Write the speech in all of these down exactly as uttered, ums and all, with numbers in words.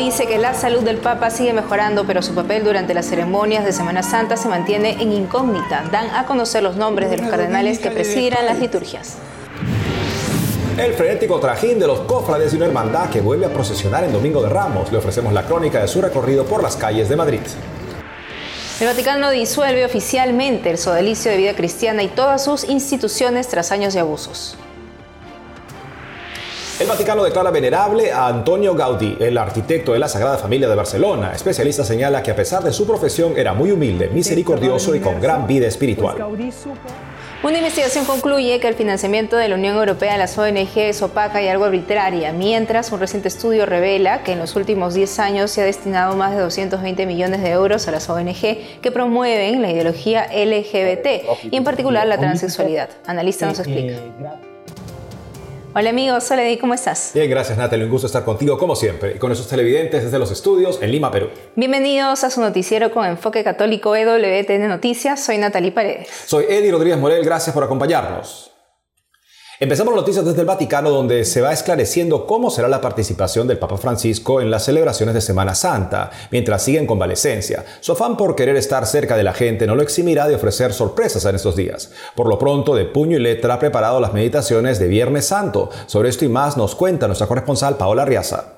dice que la salud del Papa sigue mejorando, pero su papel durante las ceremonias de Semana Santa se mantiene en incógnita. Dan a conocer los nombres de los cardenales que presidirán las liturgias. El frenético trajín de los cofrades de una hermandad que vuelve a procesionar en Domingo de Ramos. Le ofrecemos la crónica de su recorrido por las calles de Madrid. El Vaticano disuelve oficialmente el Sodalicio de Vida Cristiana y todas sus instituciones tras años de abusos. El Vaticano declara venerable a Antonio Gaudí, el arquitecto de la Sagrada Familia de Barcelona. Especialista señala que a pesar de su profesión era muy humilde, misericordioso y con gran vida espiritual. Una investigación concluye que el financiamiento de la Unión Europea a las O N G es opaca y algo arbitraria, mientras un reciente estudio revela que en los últimos diez años se ha destinado más de doscientos veinte millones de euros a las O N G que promueven la ideología L G B T y en particular la transexualidad. Analista nos explica. Hola amigos, hola Eddie, ¿cómo estás? Bien, gracias Natalie, un gusto estar contigo como siempre y con nuestros televidentes desde los estudios en Lima, Perú. Bienvenidos a su noticiero con enfoque católico E W T N Noticias, soy Natalie Paredes. Soy Eddie Rodríguez Morel, gracias por acompañarnos. Empezamos las noticias desde el Vaticano, donde se va esclareciendo cómo será la participación del Papa Francisco en las celebraciones de Semana Santa, mientras sigue en convalecencia. Su afán por querer estar cerca de la gente no lo eximirá de ofrecer sorpresas en estos días. Por lo pronto, de puño y letra ha preparado las meditaciones de Viernes Santo. Sobre esto y más nos cuenta nuestra corresponsal Paola Arriaza.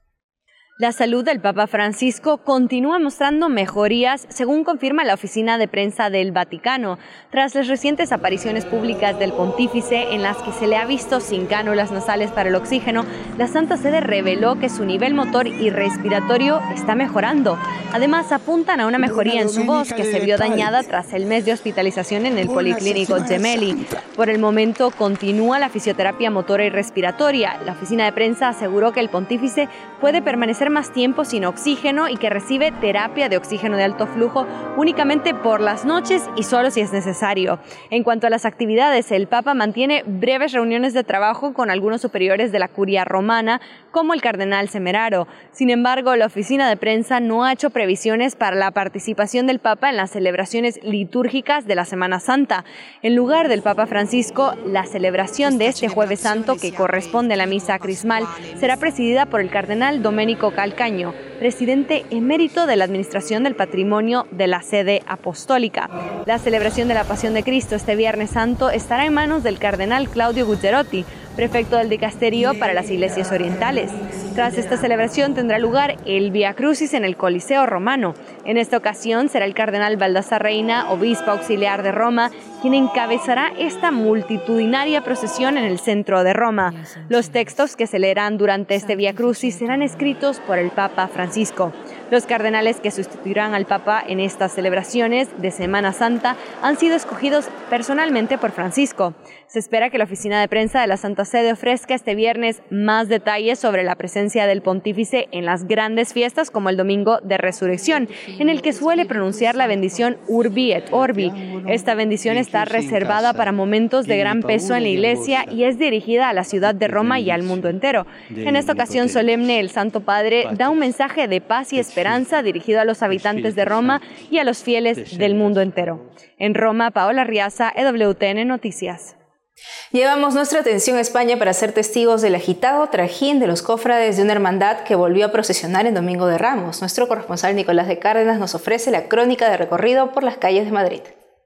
La salud del Papa Francisco continúa mostrando mejorías, según confirma la oficina de prensa del Vaticano, tras las recientes apariciones públicas del pontífice en las que se le ha visto sin cánulas nasales para el oxígeno. La Santa Sede reveló que su nivel motor y respiratorio está mejorando. Además, apuntan a una mejoría en su voz, que se vio dañada tras el mes de hospitalización en el Policlínico Gemelli. Por el momento, continúa la fisioterapia motora y respiratoria. La oficina de prensa aseguró que el pontífice puede permanecer más tiempo sin oxígeno y que recibe terapia de oxígeno de alto flujo únicamente por las noches y solo si es necesario. En cuanto a las actividades, el Papa mantiene breves reuniones de trabajo con algunos superiores de la Curia Romana, como el cardenal Semeraro. Sin embargo, la oficina de prensa no ha hecho previsiones para la participación del Papa en las celebraciones litúrgicas de la Semana Santa. En lugar del Papa Francisco, la celebración de este Jueves Santo, que corresponde a la misa crismal, será presidida por el cardenal Domenico Calcaño, presidente emérito de la Administración del Patrimonio de la Sede Apostólica. La celebración de la Pasión de Cristo este Viernes Santo estará en manos del cardenal Claudio Guccerotti, prefecto del dicasterio para las iglesias orientales. Tras esta celebración tendrá lugar el Vía Crucis en el Coliseo Romano. En esta ocasión será el cardenal Baldassar Reina, obispo auxiliar de Roma, quien encabezará esta multitudinaria procesión en el centro de Roma. Los textos que se leerán durante este Vía Crucis serán escritos por el Papa Francisco. Los cardenales que sustituirán al Papa en estas celebraciones de Semana Santa han sido escogidos personalmente por Francisco. Se espera que la oficina de prensa de la Santa Sede ofrezca este viernes más detalles sobre la presencia del pontífice en las grandes fiestas como el Domingo de Resurrección, en el que suele pronunciar la bendición Urbi et Orbi. Esta bendición está reservada para momentos de gran peso en la Iglesia y es dirigida a la ciudad de Roma y al mundo entero. En esta ocasión solemne, el Santo Padre da un mensaje de paz y esperanza dirigido a los habitantes de Roma y a los fieles del mundo entero. En Roma, Paola Arriaza, E W T N Noticias. Llevamos nuestra atención a España para ser testigos del agitado trajín de los cofrades de una hermandad que volvió a procesionar en Domingo de Ramos. Nuestro corresponsal Nicolás de Cárdenas nos ofrece la crónica de recorrido por las calles de Madrid.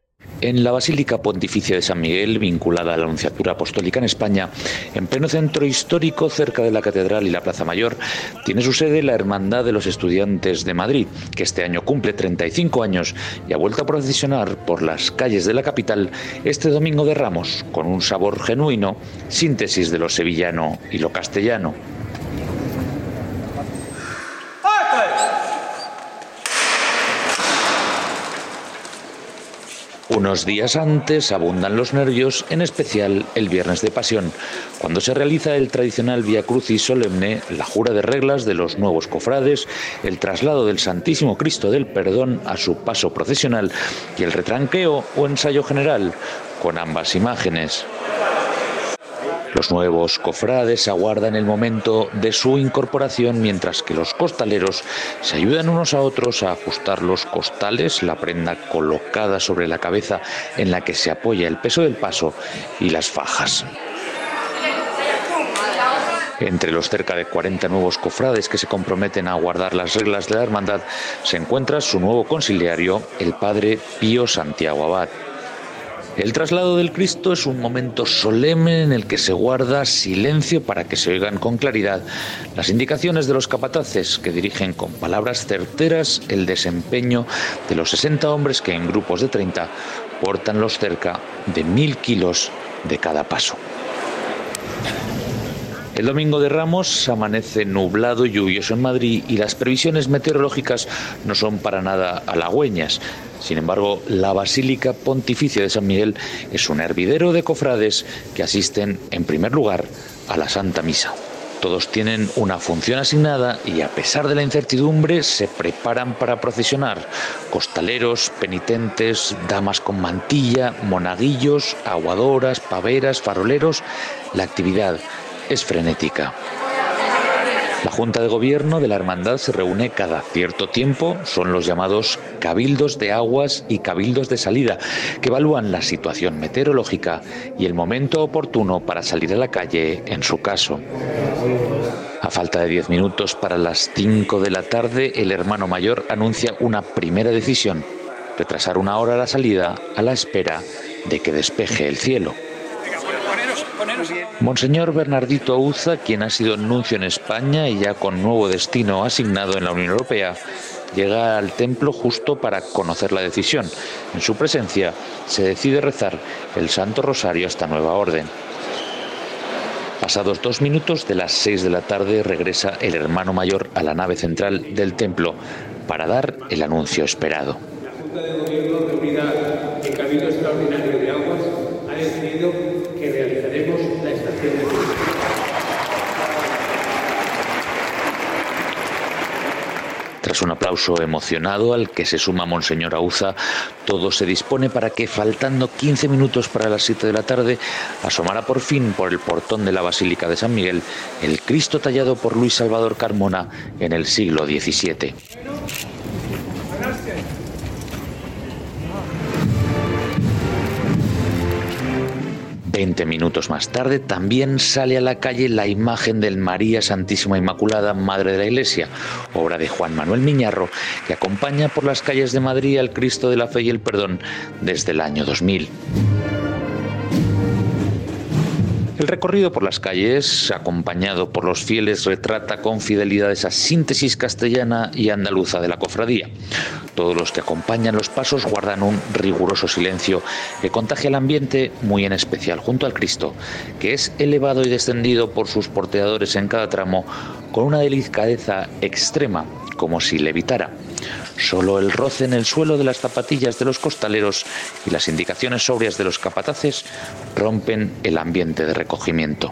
En la Basílica Pontificia de San Miguel, vinculada a la Nunciatura Apostólica en España, en pleno centro histórico, cerca de la Catedral y la Plaza Mayor, tiene su sede la Hermandad de los Estudiantes de Madrid, que este año cumple treinta y cinco años y ha vuelto a procesionar por las calles de la capital este Domingo de Ramos, con un sabor genuino, síntesis de lo sevillano y lo castellano. Unos días antes abundan los nervios, en especial el Viernes de Pasión, cuando se realiza el tradicional Vía Crucis solemne, la jura de reglas de los nuevos cofrades, el traslado del Santísimo Cristo del Perdón a su paso procesional y el retranqueo o ensayo general con ambas imágenes. Los nuevos cofrades aguardan el momento de su incorporación, mientras que los costaleros se ayudan unos a otros a ajustar los costales, la prenda colocada sobre la cabeza en la que se apoya el peso del paso y las fajas. Entre los cerca de cuarenta nuevos cofrades que se comprometen a guardar las reglas de la hermandad se encuentra su nuevo conciliario, el padre Pío Santiago Abad. El traslado del Cristo es un momento solemne en el que se guarda silencio para que se oigan con claridad las indicaciones de los capataces, que dirigen con palabras certeras el desempeño de los sesenta hombres que en grupos de treinta portan los cerca de mil kilos de cada paso. El domingo de Ramos amanece nublado y lluvioso en Madrid y las previsiones meteorológicas no son para nada halagüeñas. Sin embargo, la Basílica Pontificia de San Miguel es un hervidero de cofrades que asisten, en primer lugar, a la Santa Misa. Todos tienen una función asignada y, a pesar de la incertidumbre, se preparan para procesionar. Costaleros, penitentes, damas con mantilla, monaguillos, aguadoras, paveras, faroleros. La actividad es frenética. La Junta de Gobierno de la Hermandad se reúne cada cierto tiempo, son los llamados cabildos de aguas y cabildos de salida, que evalúan la situación meteorológica y el momento oportuno para salir a la calle en su caso. A falta de diez minutos para las cinco de la tarde, el hermano mayor anuncia una primera decisión: retrasar una hora la salida a la espera de que despeje el cielo. Monseñor Bernardito Auza, quien ha sido nuncio en España y ya con nuevo destino asignado en la Unión Europea, llega al templo justo para conocer la decisión. En su presencia se decide rezar el Santo Rosario a esta nueva orden. Pasados dos minutos de las seis de la tarde regresa el hermano mayor a la nave central del templo para dar el anuncio esperado. La Junta de Gobierno, reunida en Cabildo Extraordinario de Aguas, ha decidido que realizaremos la estación de Cristo. Tras un aplauso emocionado al que se suma Monseñor Auza, todo se dispone para que, faltando quince minutos para las siete de la tarde, asomara por fin por el portón de la Basílica de San Miguel el Cristo tallado por Luis Salvador Carmona en el siglo diecisiete. Veinte minutos más tarde también sale a la calle la imagen del María Santísima Inmaculada, Madre de la Iglesia, obra de Juan Manuel Miñarro, que acompaña por las calles de Madrid al Cristo de la Fe y el Perdón desde el año dos mil. El recorrido por las calles, acompañado por los fieles, retrata con fidelidad esa síntesis castellana y andaluza de la cofradía. Todos los que acompañan los pasos guardan un riguroso silencio que contagia el ambiente, muy en especial junto al Cristo, que es elevado y descendido por sus porteadores en cada tramo con una delicadeza extrema, como si levitara. Solo el roce en el suelo de las zapatillas de los costaleros y las indicaciones sobrias de los capataces rompen el ambiente de recogimiento.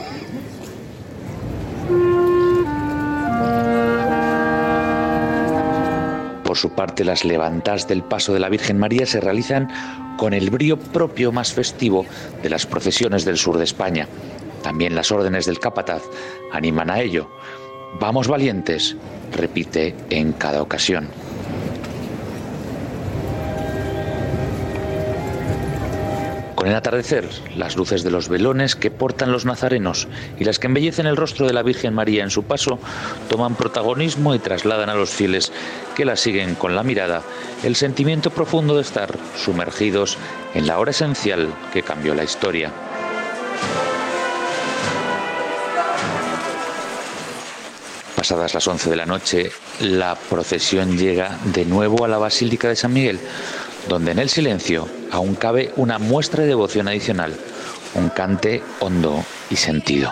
Por su parte, las levantadas del paso de la Virgen María se realizan con el brío propio más festivo de las procesiones del sur de España. También las órdenes del capataz animan a ello. «Vamos valientes», repite en cada ocasión. Con el atardecer, las luces de los velones que portan los nazarenos y las que embellecen el rostro de la Virgen María en su paso toman protagonismo y trasladan a los fieles que la siguen con la mirada el sentimiento profundo de estar sumergidos en la hora esencial que cambió la historia. Pasadas las once de la noche, la procesión llega de nuevo a la Basílica de San Miguel, donde en el silencio aún cabe una muestra de devoción adicional, un cante hondo y sentido.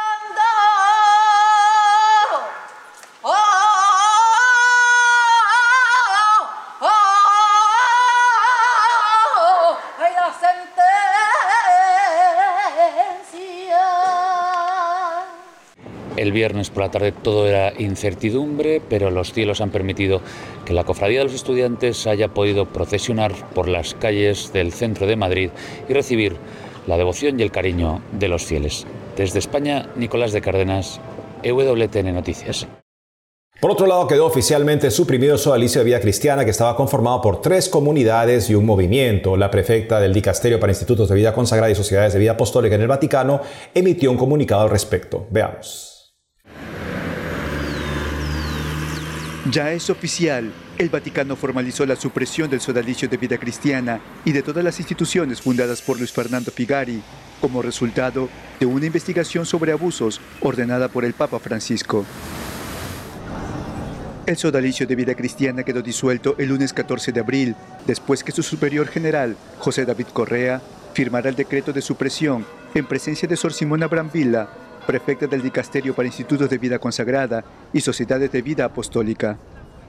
El viernes por la tarde todo era incertidumbre, pero los cielos han permitido que la Cofradía de los Estudiantes haya podido procesionar por las calles del centro de Madrid y recibir la devoción y el cariño de los fieles. Desde España, Nicolás de Cárdenas, E W T N Noticias. Por otro lado, quedó oficialmente suprimido el sodalicio de Vida Cristiana, que estaba conformado por tres comunidades y un movimiento. La prefecta del Dicasterio para Institutos de Vida Consagrada y Sociedades de Vida Apostólica en el Vaticano emitió un comunicado al respecto. Veamos. Ya es oficial. El Vaticano formalizó la supresión del sodalicio de Vida Cristiana y de todas las instituciones fundadas por Luis Fernando Figari, como resultado de una investigación sobre abusos ordenada por el Papa Francisco. El sodalicio de Vida Cristiana quedó disuelto el lunes catorce de abril, después que su superior general, José David Correa, firmara el decreto de supresión en presencia de Sor Simona Brambilla, prefecta del Dicasterio para Institutos de Vida Consagrada y Sociedades de Vida Apostólica.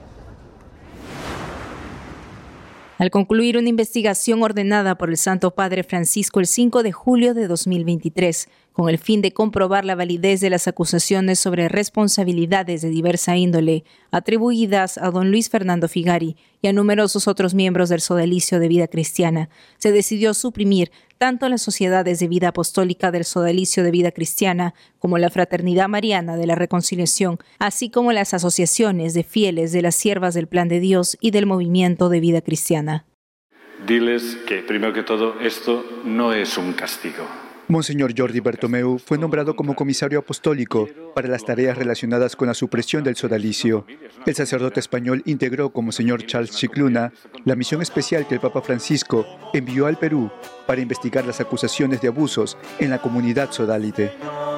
Al concluir una investigación ordenada por el Santo Padre Francisco el cinco de julio de dos mil veintitrés, con el fin de comprobar la validez de las acusaciones sobre responsabilidades de diversa índole atribuidas a don Luis Fernando Figari y a numerosos otros miembros del sodalicio de Vida Cristiana, se decidió suprimir tanto las sociedades de vida apostólica del sodalicio de Vida Cristiana como la Fraternidad Mariana de la Reconciliación, así como las asociaciones de fieles de las siervas del Plan de Dios y del Movimiento de Vida Cristiana. Diles que, primero que todo, esto no es un castigo. Monseñor Jordi Bertomeu fue nombrado como comisario apostólico para las tareas relacionadas con la supresión del sodalicio. El sacerdote español integró con Monseñor Charles Chicluna la misión especial que el Papa Francisco envió al Perú para investigar las acusaciones de abusos en la comunidad sodalite.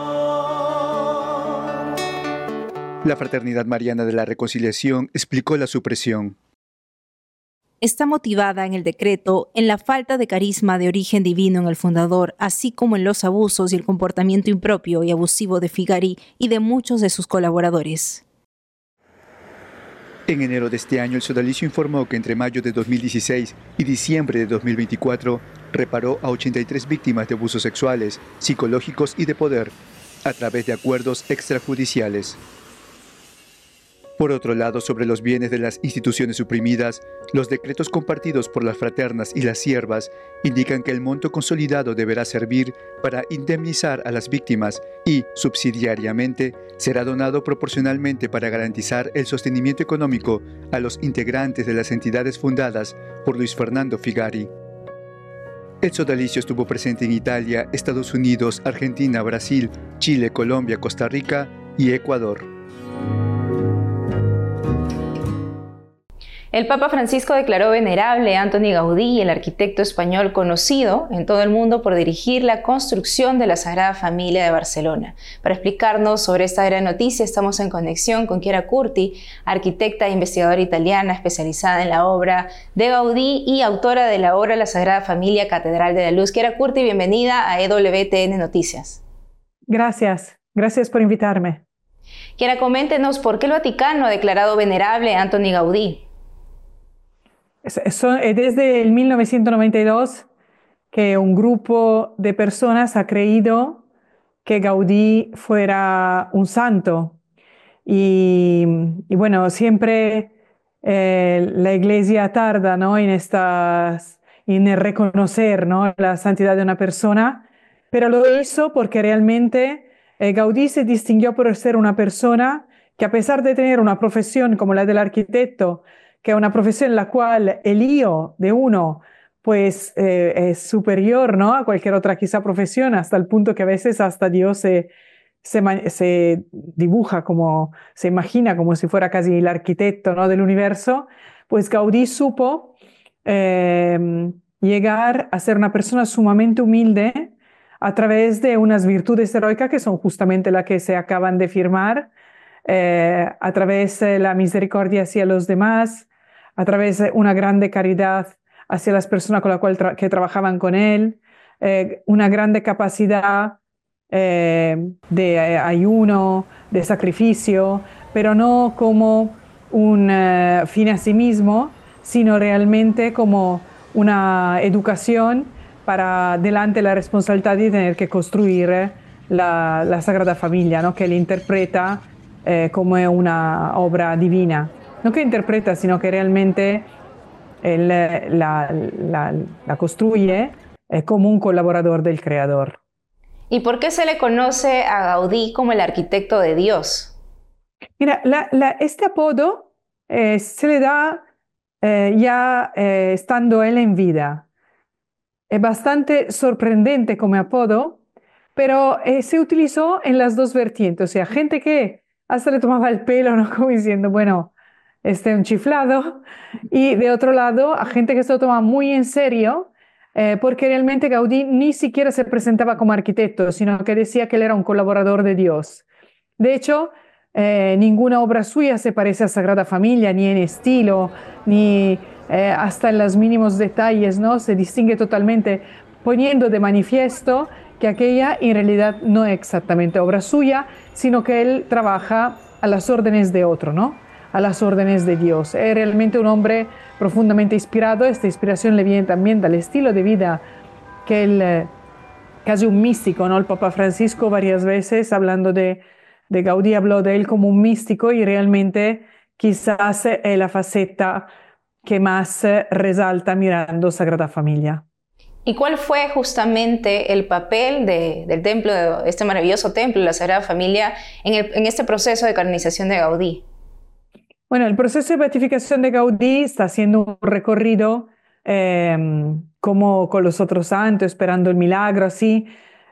La Fraternidad Mariana de la Reconciliación explicó la supresión. Está motivada en el decreto en la falta de carisma de origen divino en el fundador, así como en los abusos y el comportamiento impropio y abusivo de Figari y de muchos de sus colaboradores. En enero de este año, el sodalicio informó que entre mayo de dos mil dieciséis y diciembre de dos mil veinticuatro reparó a ochenta y tres víctimas de abusos sexuales, psicológicos y de poder, a través de acuerdos extrajudiciales. Por otro lado, sobre los bienes de las instituciones suprimidas, los decretos compartidos por las fraternas y las siervas indican que el monto consolidado deberá servir para indemnizar a las víctimas y, subsidiariamente, será donado proporcionalmente para garantizar el sostenimiento económico a los integrantes de las entidades fundadas por Luis Fernando Figari. El sodalicio estuvo presente en Italia, Estados Unidos, Argentina, Brasil, Chile, Colombia, Costa Rica y Ecuador. El Papa Francisco declaró venerable a Antoni Gaudí, el arquitecto español conocido en todo el mundo por dirigir la construcción de la Sagrada Familia de Barcelona. Para explicarnos sobre esta gran noticia, estamos en conexión con Chiara Curti, arquitecta e investigadora italiana especializada en la obra de Gaudí y autora de la obra La Sagrada Familia, Catedral de la Luz. Chiara Curti, bienvenida a E W T N Noticias. Gracias, gracias por invitarme. Chiara, coméntenos por qué el Vaticano ha declarado venerable a Antoni Gaudí. Eso, desde el mil novecientos noventa y dos que un grupo de personas ha creído que Gaudí fuera un santo. Y, y bueno, siempre eh, la Iglesia tarda, ¿no?, en, estas, en reconocer, ¿no?, la santidad de una persona, pero lo hizo porque realmente eh, Gaudí se distinguió por ser una persona que, a pesar de tener una profesión como la del arquitecto, que es una profesión en la cual el lío de uno pues, eh, es superior, ¿no?, a cualquier otra quizá profesión, hasta el punto que a veces hasta Dios se, se, se dibuja, como, se imagina como si fuera casi el arquitecto, ¿no?, del universo. Pues Gaudí supo eh, llegar a ser una persona sumamente humilde a través de unas virtudes heroicas que son justamente las que se acaban de firmar, eh, a través de la misericordia hacia los demás, a través de una grande caridad hacia las personas con las cuales tra que trabajaban con él, eh, una grande capacidad eh, de eh, ayuno, de sacrificio, pero no como un uh, fin a sí mismo, sino realmente como una educación para delante la responsabilidad de tener que construir la, la Sagrada Familia, ¿no?, que él interpreta eh, como una obra divina. No que interpreta, sino que realmente él la, la, la construye eh, como un colaborador del Creador. ¿Y por qué se le conoce a Gaudí como el arquitecto de Dios? Mira, la, la, este apodo eh, se le da eh, ya eh, estando él en vida. Es bastante sorprendente como apodo, pero eh, se utilizó en las dos vertientes. O sea, gente que hasta le tomaba el pelo, ¿no? Como diciendo, bueno, este es un chiflado. Y de otro lado, a gente que se lo toma muy en serio, eh, porque realmente Gaudí ni siquiera se presentaba como arquitecto, sino que decía que él era un colaborador de Dios. De hecho, eh, ninguna obra suya se parece a Sagrada Familia, ni en estilo, ni eh, hasta en los mínimos detalles, ¿no? Se distingue totalmente, poniendo de manifiesto que aquella en realidad no es exactamente obra suya, sino que él trabaja a las órdenes de otro, ¿no? A las órdenes de Dios. Es realmente un hombre profundamente inspirado. Esta inspiración le viene también del estilo de vida que él, eh, casi un místico, ¿no? El Papa Francisco varias veces, hablando de, de Gaudí, habló de él como un místico y realmente quizás es la faceta que más resalta mirando Sagrada Familia. ¿Y cuál fue justamente el papel de, del templo, de este maravilloso templo, la Sagrada Familia, en, el, en este proceso de canonización de Gaudí? Bueno, el proceso de beatificación de Gaudí está haciendo un recorrido eh, como con los otros santos, esperando el milagro, así.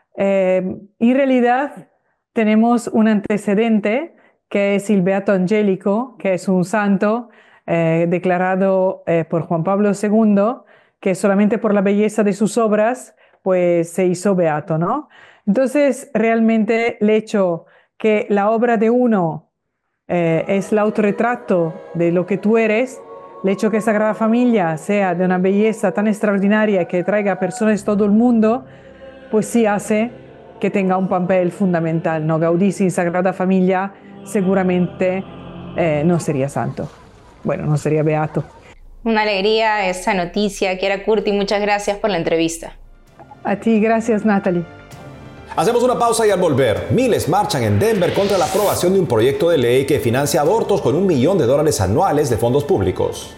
Eh, en realidad tenemos un antecedente que es el Beato Angélico, que es un santo eh, declarado eh, por Juan Pablo segundo, que solamente por la belleza de sus obras pues se hizo beato, ¿no? Entonces, realmente el hecho que la obra de uno eh, es el autorretrato de lo que tú eres, el hecho que Sagrada Familia sea de una belleza tan extraordinaria que traiga a personas de todo el mundo, pues sí hace que tenga un papel fundamental, ¿no? Gaudí sin Sagrada Familia seguramente eh, no sería santo. Bueno, no sería beato. Una alegría esta noticia. Chiara Curti, muchas gracias por la entrevista. A ti, gracias, Natalie. Hacemos una pausa y al volver, miles marchan en Denver contra la aprobación de un proyecto de ley que financia abortos con un millón de dólares anuales de fondos públicos.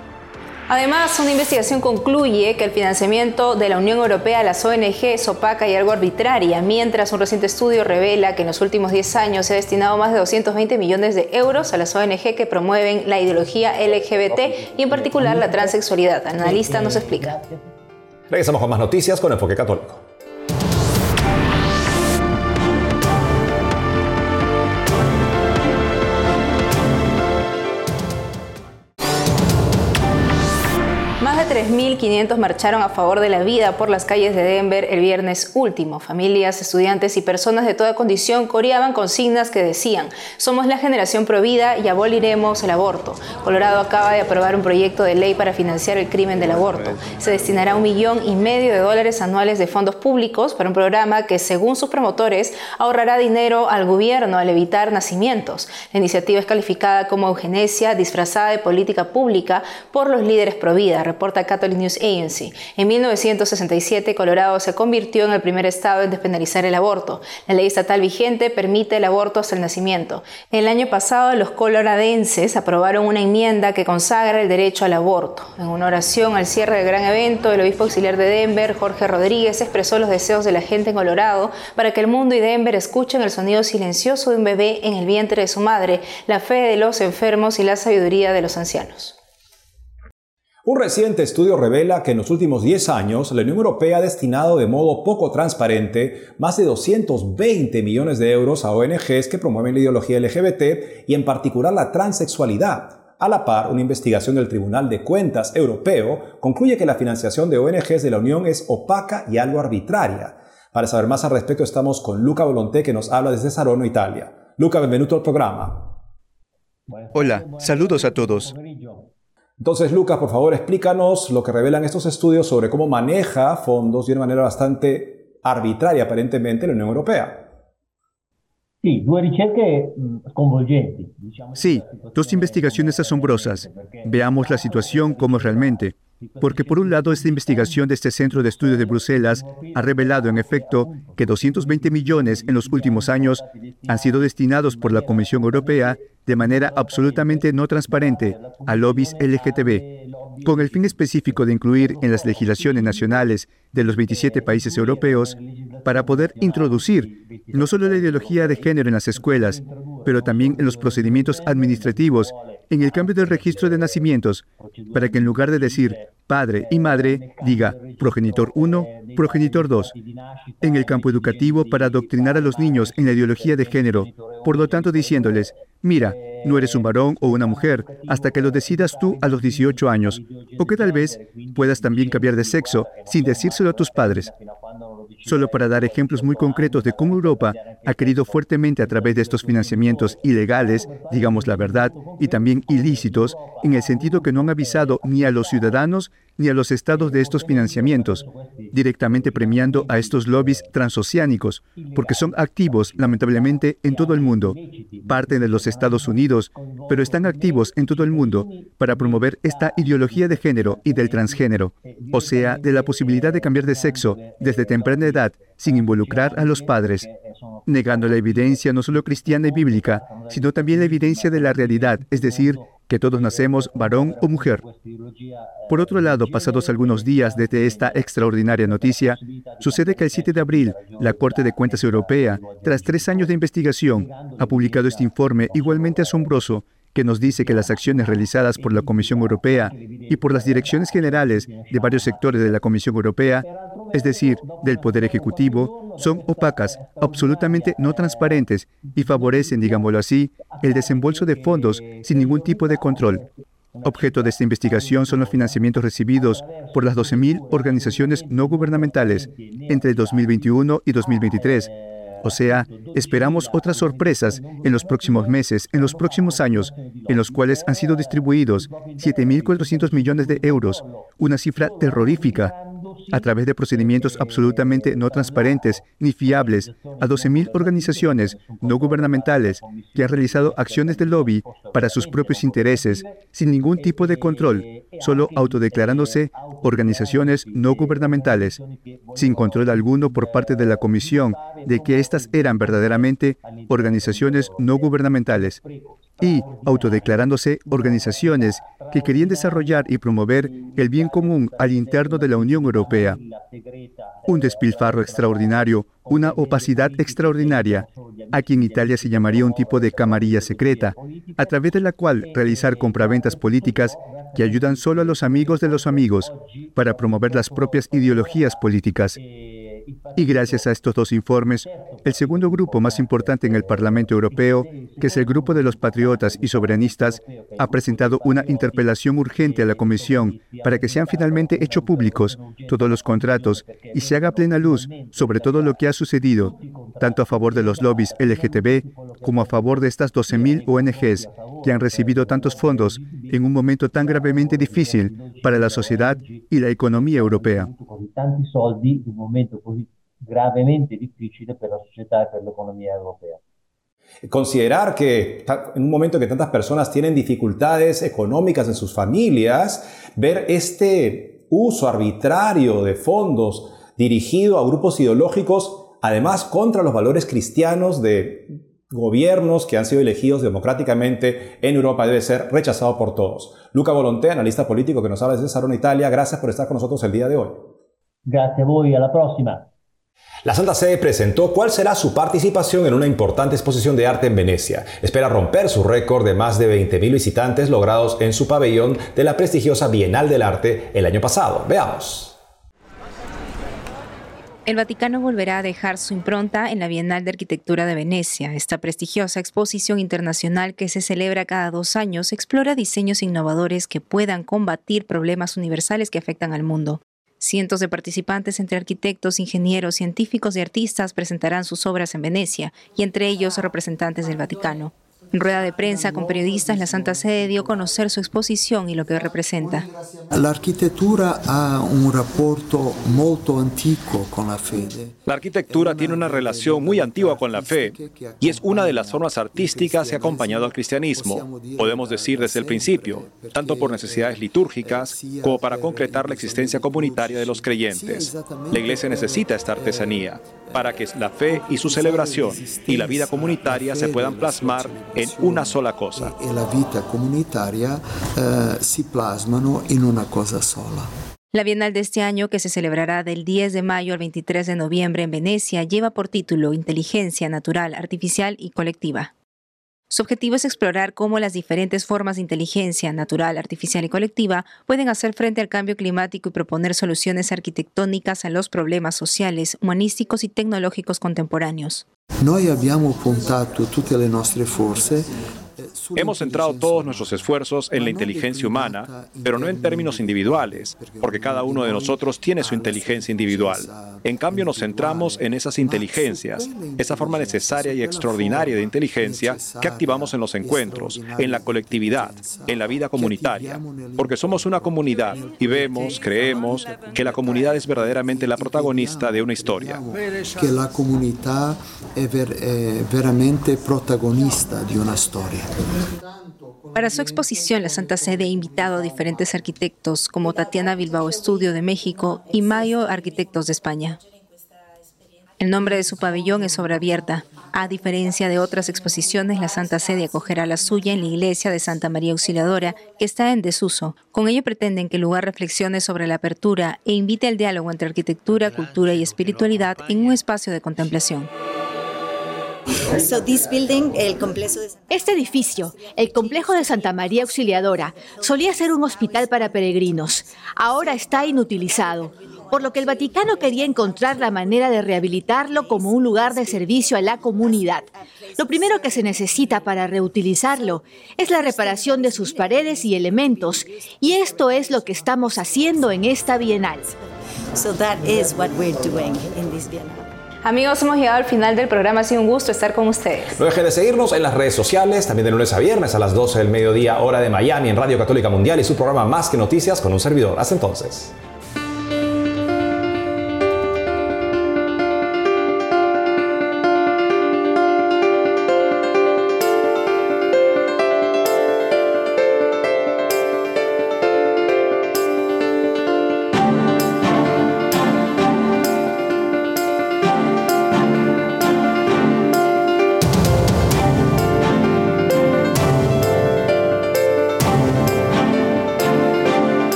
Además, una investigación concluye que el financiamiento de la Unión Europea a las O N G es opaca y algo arbitraria, mientras un reciente estudio revela que en los últimos diez años se ha destinado más de doscientos veinte millones de euros a las O N G que promueven la ideología L G B T y en particular la transexualidad. El analista nos explica. Regresamos con más noticias con Enfoque Católico. tres mil quinientos marcharon a favor de la vida por las calles de Denver el viernes último. Familias, estudiantes y personas de toda condición coreaban consignas que decían: somos la generación provida y aboliremos el aborto. Colorado acaba de aprobar un proyecto de ley para financiar el crimen del aborto. Se destinará un millón y medio de dólares anuales de fondos públicos para un programa que, según sus promotores, ahorrará dinero al gobierno al evitar nacimientos. La iniciativa es calificada como eugenesia disfrazada de política pública por los líderes provida, reporta Catholic News Agency. En mil novecientos sesenta y siete, Colorado se convirtió en el primer estado en despenalizar el aborto. La ley estatal vigente permite el aborto hasta el nacimiento. El año pasado, los coloradenses aprobaron una enmienda que consagra el derecho al aborto. En una oración al cierre del gran evento, el obispo auxiliar de Denver, Jorge Rodríguez, expresó los deseos de la gente en Colorado para que el mundo y Denver escuchen el sonido silencioso de un bebé en el vientre de su madre, la fe de los enfermos y la sabiduría de los ancianos. Un reciente estudio revela que en los últimos diez años la Unión Europea ha destinado de modo poco transparente más de doscientos veinte millones de euros a O N Ges que promueven la ideología L G B T y en particular la transexualidad. A la par, una investigación del Tribunal de Cuentas Europeo concluye que la financiación de O N Ges de la Unión es opaca y algo arbitraria. Para saber más al respecto estamos con Luca Volonté, que nos habla desde Saronno, Italia. Luca, bienvenido al programa. Hola, saludos a todos. Entonces, Lucas, por favor, explícanos lo que revelan estos estudios sobre cómo maneja fondos de una manera bastante arbitraria, aparentemente, la Unión Europea. Sí, dos investigaciones asombrosas. Veamos la situación como realmente. Porque por un lado, esta investigación de este Centro de Estudios de Bruselas ha revelado en efecto que doscientos veinte millones en los últimos años han sido destinados por la Comisión Europea de manera absolutamente no transparente a lobbies L G B T, con el fin específico de incluir en las legislaciones nacionales de los veintisiete países europeos para poder introducir no solo la ideología de género en las escuelas, pero también en los procedimientos administrativos, en el cambio del registro de nacimientos, para que en lugar de decir padre y madre, diga progenitor uno, progenitor dos. En el campo educativo, para adoctrinar a los niños en la ideología de género, por lo tanto diciéndoles, mira, no eres un varón o una mujer hasta que lo decidas tú a los dieciocho años, o que tal vez puedas también cambiar de sexo sin decírselo a tus padres. Solo para dar ejemplos muy concretos de cómo Europa ha querido fuertemente a través de estos financiamientos ilegales, digamos la verdad, y también ilícitos, en el sentido que no han avisado ni a los ciudadanos ni a los estados de estos financiamientos, directamente premiando a estos lobbies transoceánicos, porque son activos, lamentablemente, en todo el mundo. Parten de los Estados Unidos, pero están activos en todo el mundo para promover esta ideología de género y del transgénero, o sea, de la posibilidad de cambiar de sexo desde temprana edad sin involucrar a los padres, negando la evidencia no solo cristiana y bíblica, sino también la evidencia de la realidad, es decir, que todos nacemos varón o mujer. Por otro lado, pasados algunos días desde esta extraordinaria noticia, sucede que el siete de abril, la Corte de Cuentas Europea, tras tres años de investigación, ha publicado este informe igualmente asombroso que nos dice que las acciones realizadas por la Comisión Europea y por las direcciones generales de varios sectores de la Comisión Europea, es decir, del Poder Ejecutivo, son opacas, absolutamente no transparentes y favorecen, digámoslo así, el desembolso de fondos sin ningún tipo de control. Objeto de esta investigación son los financiamientos recibidos por las doce mil organizaciones no gubernamentales entre el dos mil veintiuno y dos mil veintitrés. O sea, esperamos otras sorpresas en los próximos meses, en los próximos años, en los cuales han sido distribuidos siete mil cuatrocientos millones de euros, una cifra terrorífica, a través de procedimientos absolutamente no transparentes ni fiables, a doce mil organizaciones no gubernamentales que han realizado acciones de lobby para sus propios intereses, sin ningún tipo de control, solo autodeclarándose organizaciones no gubernamentales, sin control alguno por parte de la Comisión de que éstas eran verdaderamente organizaciones no gubernamentales, y autodeclarándose organizaciones que querían desarrollar y promover el bien común al interno de la Unión Europea. Un despilfarro extraordinario, una opacidad extraordinaria, a quien en Italia se llamaría un tipo de camarilla secreta, a través de la cual realizar compraventas políticas que ayudan solo a los amigos de los amigos para promover las propias ideologías políticas. Y gracias a estos dos informes, el segundo grupo más importante en el Parlamento Europeo, que es el grupo de los patriotas y soberanistas, ha presentado una interpelación urgente a la Comisión para que sean finalmente hechos públicos todos los contratos y se haga plena luz sobre todo lo que ha sucedido, tanto a favor de los lobbies L G T B como a favor de estas doce mil O N Ges que han recibido tantos fondos en un momento tan gravemente difícil para la sociedad y la economía europea. gravemente difficile per la società e per l'economia europea. Considerar que en un momento que tantas personas tienen dificultades económicas en sus familias, ver este uso arbitrario de fondos dirigido a grupos ideológicos, además contra los valores cristianos de gobiernos que han sido elegidos democráticamente en Europa, debe ser rechazado por todos. Luca Volonté, analista político que nos habla desde Saronno, Italia, gracias por estar con nosotros el día de hoy. Grazie a voi, alla prossima. La Santa Sede presentó cuál será su participación en una importante exposición de arte en Venecia. Espera romper su récord de más de veinte mil visitantes logrados en su pabellón de la prestigiosa Bienal del Arte el año pasado. Veamos. El Vaticano volverá a dejar su impronta en la Bienal de Arquitectura de Venecia. Esta prestigiosa exposición internacional que se celebra cada dos años explora diseños innovadores que puedan combatir problemas universales que afectan al mundo. Cientos de participantes entre arquitectos, ingenieros, científicos y artistas presentarán sus obras en Venecia, y entre ellos representantes del Vaticano. En rueda de prensa con periodistas, la Santa Sede dio a conocer su exposición y lo que representa. La arquitectura ha un rapporto molto antico con la fe. La arquitectura tiene una relación muy antigua con la fe y es una de las formas artísticas que ha acompañado al cristianismo, podemos decir desde el principio, tanto por necesidades litúrgicas como para concretar la existencia comunitaria de los creyentes. La Iglesia necesita esta artesanía para que la fe y su celebración y la vida comunitaria se puedan plasmar en una sola cosa. Y la vida comunitaria uh, se plasmano en una cosa sola. La Bienal de este año, que se celebrará del diez de mayo al veintitrés de noviembre en Venecia, lleva por título Inteligencia Natural, Artificial y Colectiva. Su objetivo es explorar cómo las diferentes formas de inteligencia natural, artificial y colectiva pueden hacer frente al cambio climático y proponer soluciones arquitectónicas a los problemas sociales, humanísticos y tecnológicos contemporáneos. Noi abbiamo puntato tutte le nostre forze. Hemos centrado todos nuestros esfuerzos en la inteligencia humana, pero no en términos individuales, porque cada uno de nosotros tiene su inteligencia individual. En cambio, nos centramos en esas inteligencias, esa forma necesaria y extraordinaria de inteligencia que activamos en los encuentros, en la colectividad, en la vida comunitaria, porque somos una comunidad y vemos, creemos que la comunidad es verdaderamente la protagonista de una historia. Que la comunidad es ver, eh, veramente protagonista de una historia. Para su exposición, la Santa Sede ha invitado a diferentes arquitectos como Tatiana Bilbao Estudio de México y Mayo Arquitectos de España. El nombre de su pabellón es obra abierta. A diferencia de otras exposiciones, la Santa Sede acogerá la suya en la iglesia de Santa María Auxiliadora, que está en desuso. Con ello pretenden que el lugar reflexione sobre la apertura e invite al diálogo entre arquitectura, cultura y espiritualidad en un espacio de contemplación. Este edificio, el complejo de Santa María Auxiliadora, solía ser un hospital para peregrinos. Ahora está inutilizado, por lo que el Vaticano quería encontrar la manera de rehabilitarlo como un lugar de servicio a la comunidad. Lo primero que se necesita para reutilizarlo es la reparación de sus paredes y elementos, y esto es lo que estamos haciendo en esta Bienal. So that is what we're doing in this Bienal. Amigos, hemos llegado al final del programa. Ha sido un gusto estar con ustedes. No dejen de seguirnos en las redes sociales, también de lunes a viernes a las doce del mediodía, hora de Miami, en Radio Católica Mundial y su programa Más que Noticias con un servidor. Hasta entonces.